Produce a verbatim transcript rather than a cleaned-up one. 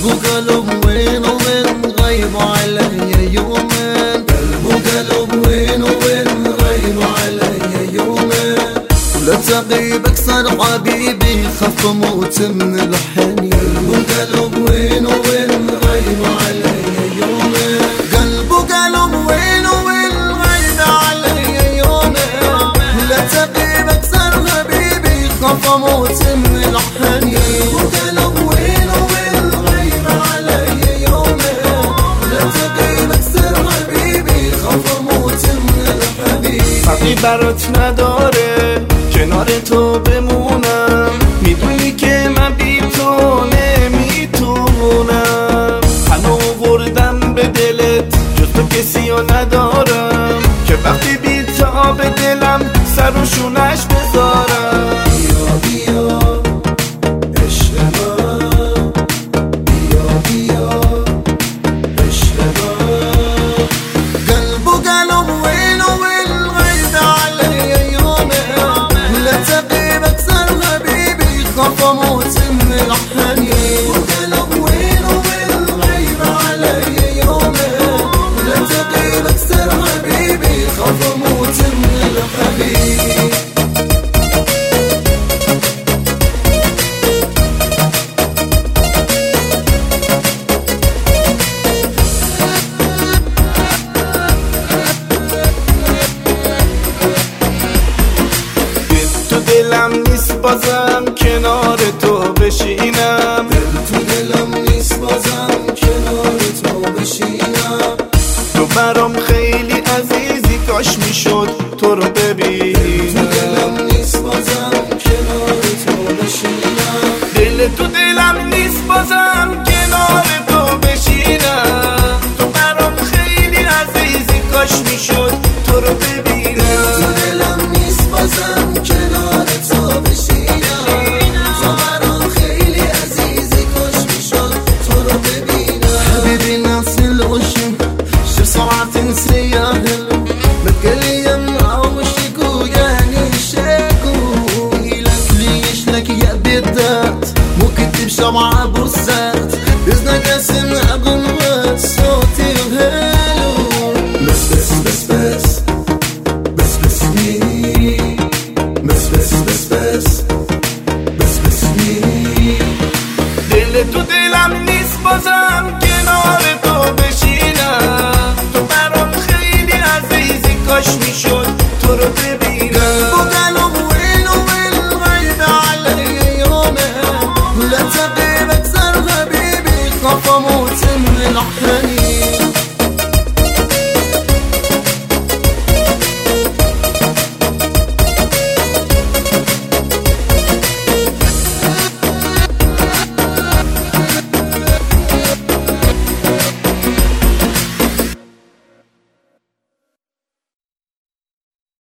وقلب وين وين غيب علي يومين، قلب وقلب وين وين غيب علي يومين، ولا تغيب اكثر حبيبي خاف اموت من الحنين، وقلب وين وين غيب علي يومين، قلب وقلب وين وين غيب علي يومين، ولا تغيب اكثر حبيبي خاف اموت من الحنين، وقلب وين وين غيب علي يومين، ولا تغيب اكثر حبيبي خاف اموت من الحنين. فرقی برات نداره کنار تو بمونم، میدونی که من بی تو نمیتونم، هنو وردم به دلت جز تو کسی رو ندارم، که وقتی بی تا به دلم سر و شونش بذارم. بیا بیا عشق من، بیا بیا عشق من، قلب وقلب وين وين غيب علي يومين، لا تغيب اكثر حبيبي خاف اموت من الحنين، وقلب وين وين غيب علي يومين، لا تغيب اكثر حبيبي خاف اموت من الحنين. دلم نیست بازم کنار تو بشینم، دل تو دلم نیست بازم کنار تو بشینم، تو برام خیلی عزیزی کاش میشد تو رو ببینم، تو دلم نیست بازم کنار تو بشینم، دل تو دلم نیست بازم کنار تو بشینم، تو برام خیلی عزیزی کاش میشد تو رو ببینم، تو دلم نیست بازم کنار تو بشینم، تو برام خیلی عزیزی کاش میشد تو رو ببینم. حبيبي ناس الوشم شو سرعة سياهل متقلي يمع وشكو يعني شكو لك ليش لك يا بدات مو كتب شمعة بوسات بزنك